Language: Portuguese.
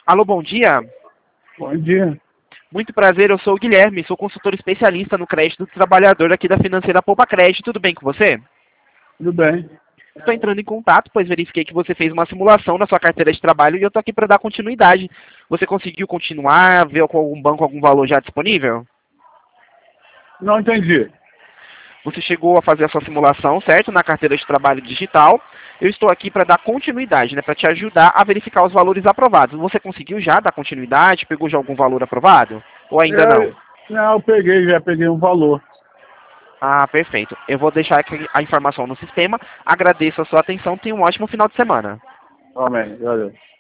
Alô, bom dia. Bom dia. Muito prazer, eu sou o Guilherme, sou consultor especialista no crédito do trabalhador aqui da Financeira Poupa Crédito. Tudo bem com você? Tudo bem? Estou entrando em contato, pois verifiquei que você fez uma simulação na sua carteira de trabalho e eu estou aqui para dar continuidade. Você conseguiu continuar, ver com algum banco algum valor já disponível? Não entendi. Você chegou a fazer a sua simulação, certo? Na carteira de trabalho digital. Eu estou aqui para dar continuidade, né? Para te ajudar a verificar os valores aprovados. Você conseguiu já dar continuidade? Pegou já algum valor aprovado? Ou ainda não? Eu já peguei um valor. Ah, perfeito. Eu vou deixar aqui a informação no sistema. Agradeço a sua atenção. Tenha um ótimo final de semana. Amém. Valeu.